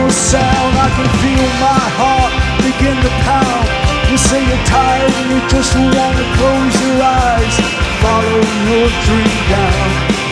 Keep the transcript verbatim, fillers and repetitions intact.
the sound, I can feel my heart begin to pound. You say you're tired and you just wanna close your eyes, follow your dream down.